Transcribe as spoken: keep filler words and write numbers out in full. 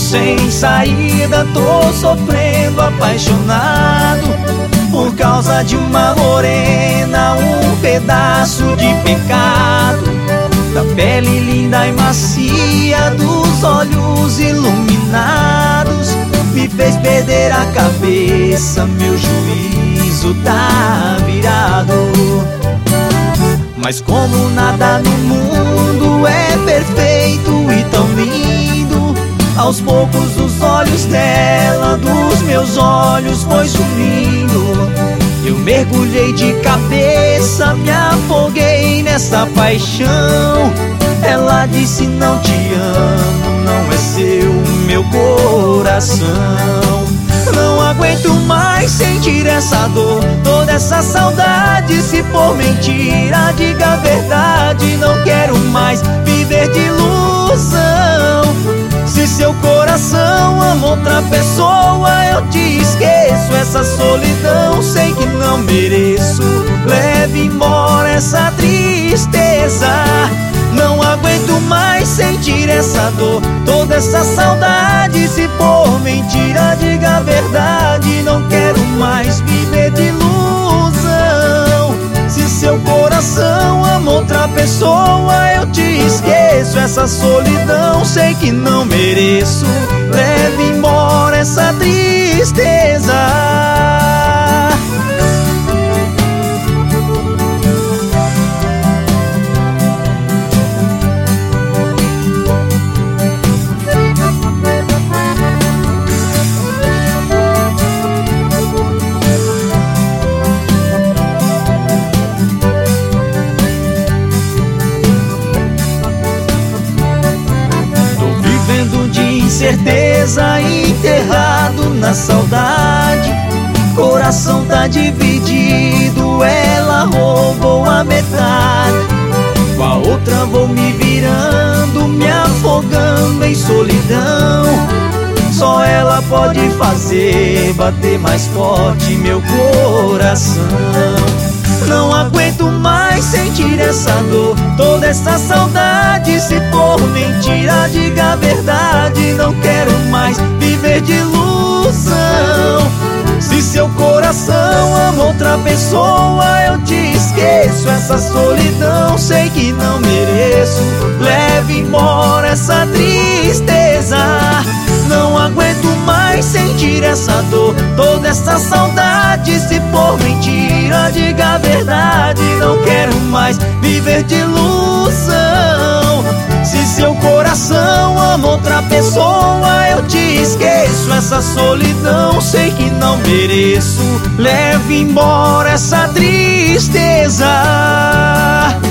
sem saída, tô sofrendo apaixonado por causa de uma morena, um pedaço de pecado, da pele linda e macia, dos olhos iluminados, me fez perder a cabeça, meu juízo tá virado. Mas como nada no mundo é perfeito e tão lindo, aos poucos os olhos dela, dos meus olhos foi sumindo. Eu mergulhei de cabeça, me afoguei nessa paixão. Ela disse não te amo, não é seu meu coração. Não aguento mais sentir essa dor, toda essa saudade. Se for mentira, diga a verdade. Não quero mais viver de ilusão. Se seu coração ama outra pessoa, eu te esqueço. Essa solidão sei que não mereço. Leve embora essa tristeza. Não aguento mais sentir essa dor, toda essa saudade. Se for mentira, diga a verdade. Não quero mais viver de ilusão. Se seu coração ama outra pessoa, eu te esqueço. Essa solidão sei que não mereço. Leve embora essa tristeza. Incerteza, enterrado na saudade, coração tá dividido, ela roubou a metade. Com a outra vou me virando, me afogando em solidão. Só ela pode fazer bater mais forte meu coração. Não aguento mais sentir essa dor, toda essa saudade. Se for mentira, diga a verdade. Não quero mais viver de ilusão. Se seu coração ama outra pessoa, eu te esqueço. Essa solidão sei que não mereço. Leve embora essa tristeza. Não aguento mais sentir essa dor, toda essa saudade. Se for mentira, diga a verdade. Não quero mais viver de ilusão. Se seu coração ama outra pessoa, eu te esqueço. Essa solidão sei que não mereço. Leve embora essa tristeza.